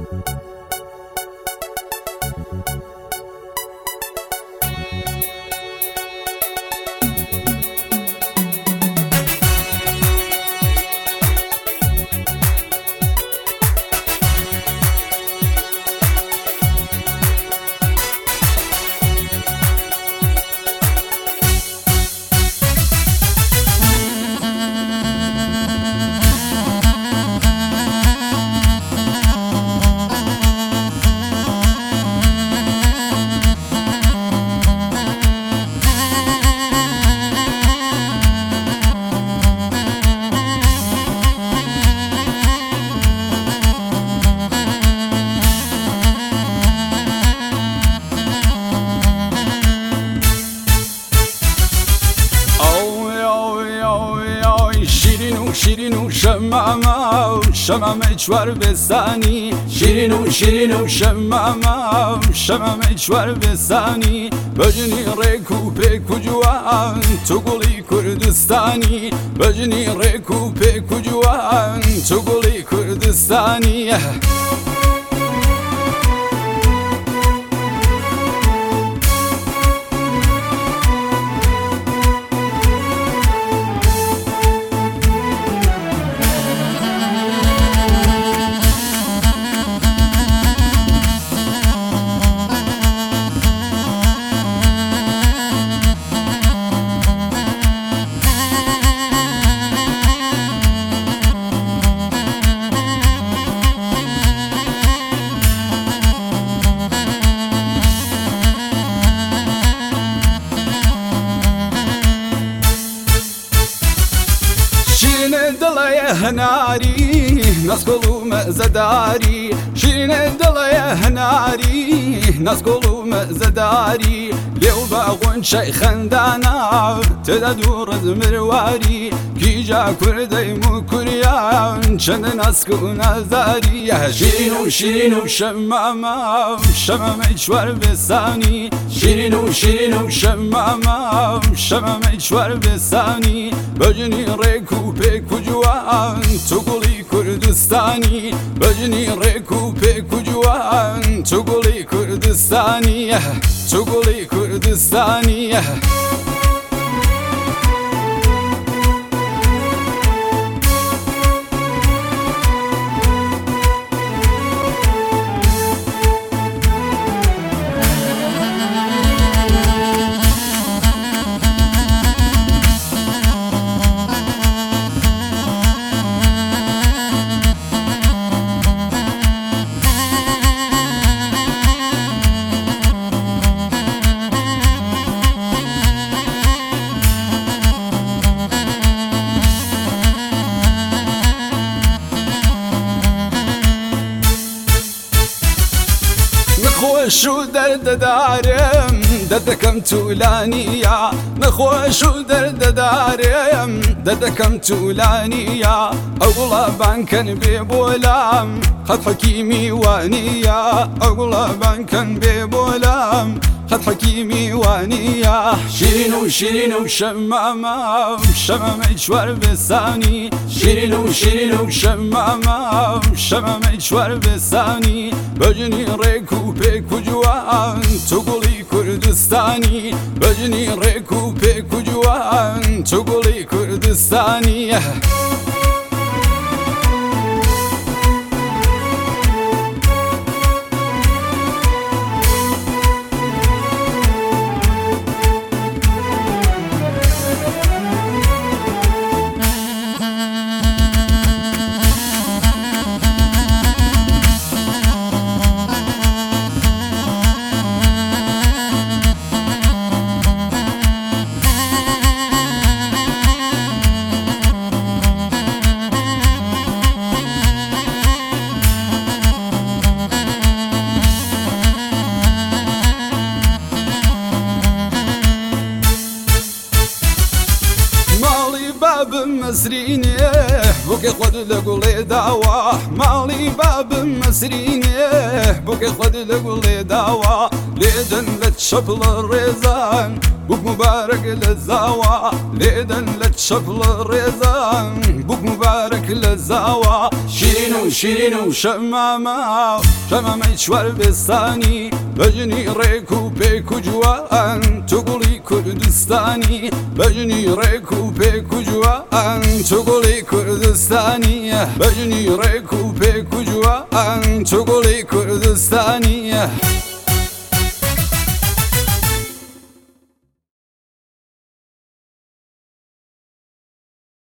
شیرین و شمامه چوار بسانی شیرین و شمامه چوار بسانی بجنی ریکو پیکو جوان تو گلی کردستانی بجنی ریکو پیکو جوان تو گلی کردستانی هناري ناس قولوا مأزداري شيرين دليا هناري ناس قولوا مأزداري ليو باغون شي خندانا تدادور مرواري كي جا كردي مو كريان شن ناس كونازاري شيرين وشمامة شوار بساني شيرين وشمامة شوار بساني بجني ريكو بيكو جوان تو گلی کردستانی بجنی ریکو پیکو جوان تو گلی کردستانی تو گلی کردستانی نخوش و درد دارم دردکم طولانیه نخوش و درد دارم دردکم طولانیه اولا بانکن ببولم خد حکیمی وانیه اولا بانکن ببولم خد حکیمی وانیه شیرین و شمامه چوار بسانی شیرین و شمامه چوار بسانی بجنی ریکو پیکو جوان تو گلی کردستانی بجنی ریکو پیکو جوان تو گلی کردستانی لقولي داوا مالي باب مسرينه بوك خد لقولي داوا ليدن لتشبل الرزان بوك مبارك للزاوا ليدن لتشبل الرزان بوك مبارك للزاوا شيرينو شيرينو شمامة شمامة يشوار بستاني بجني ريكو بيكو جوان تقولي كردستاني بجني ريكو بيكو جوان تقولي كردستاني بجني ريكو بيكو جوان تقولي كردستاني